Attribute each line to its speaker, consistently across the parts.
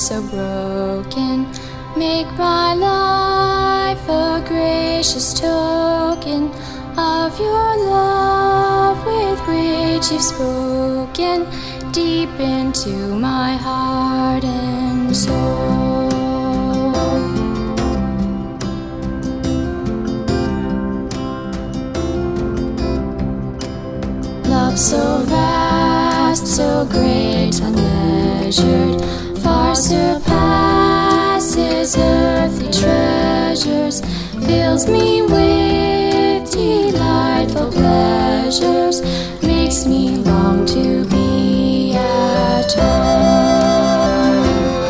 Speaker 1: so broken. Make my life a gracious token of your love with which you've spoken deep into my heart and soul. Love so vast, so great, unmeasured, far surpasses earthly treasures, fills me with delightful pleasures, makes me long to be at home.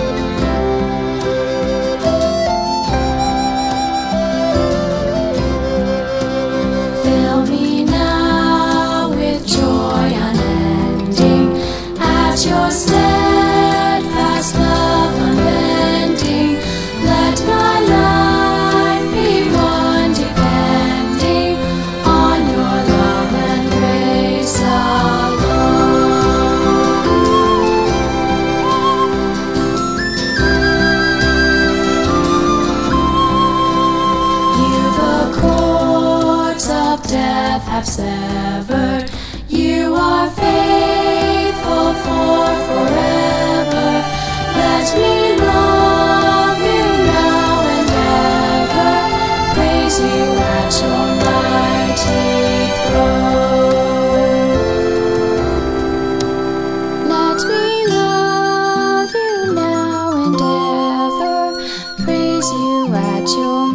Speaker 1: Fill me now with joy unending at your steadfast love unbending. Let my life be one depending on your love and grace alone. You the cords of death have severed, you are faithful for forever. Let me love you now and ever, praise you at your mighty throne. Let me love you now and ever, praise you at your